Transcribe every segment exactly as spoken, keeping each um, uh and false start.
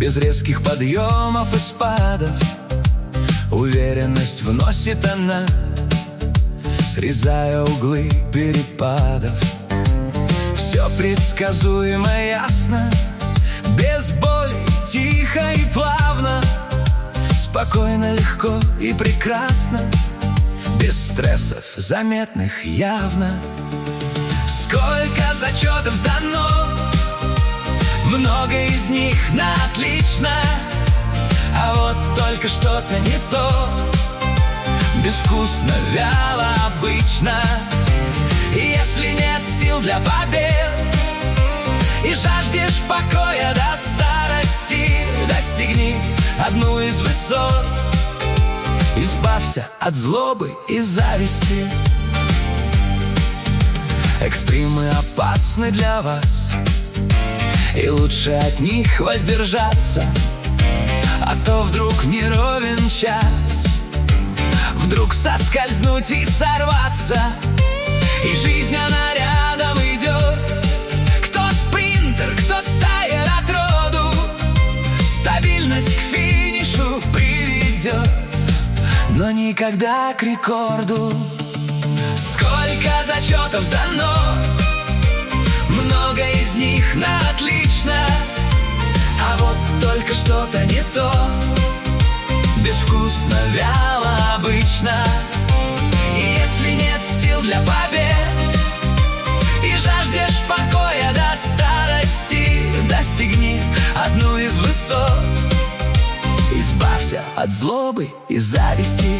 без резких подъемов и спадов. Уверенность вносит она, срезая углы перепадов. Все предсказуемо ясно, без боли, тихо и плавно, спокойно, легко и прекрасно, без стрессов заметных явно. Сколько зачетов сдано, много из них на отлично, а вот только что-то не то, безвкусно, вяло, обычно. И если нет сил для побед и жаждешь покоя до старости, достигни одну из высот, избавься от злобы и зависти. Экстримы опасны для вас, и лучше от них воздержаться, а то вдруг не ровен час, вдруг соскользнуть и сорваться. И жизнь, она рядом идет, кто спринтер, кто стая от роду, стабильность к финишу приведет, но никогда к рекорду. Сколько зачетов сдано, много из них на отлично, а вот только что-то не то, безвкусно, вяло, обычно. И если нет сил для побед и жаждешь покоя до старости, достигни одну из высот, избавься от злобы и зависти.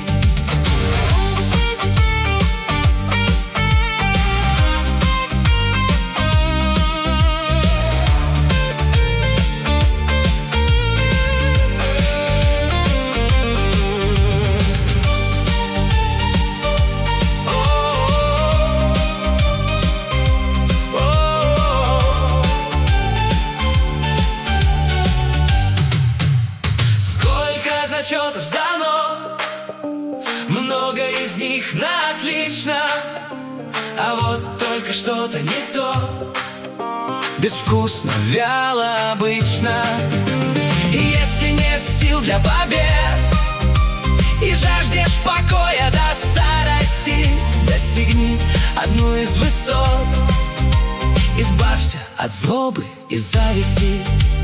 Зачетов сдано, много из них на отлично, а вот только что-то не то, безвкусно, вяло, обычно. И если нет сил для побед и жаждешь покоя до старости, достигни одну из высот, избавься от злобы и зависти.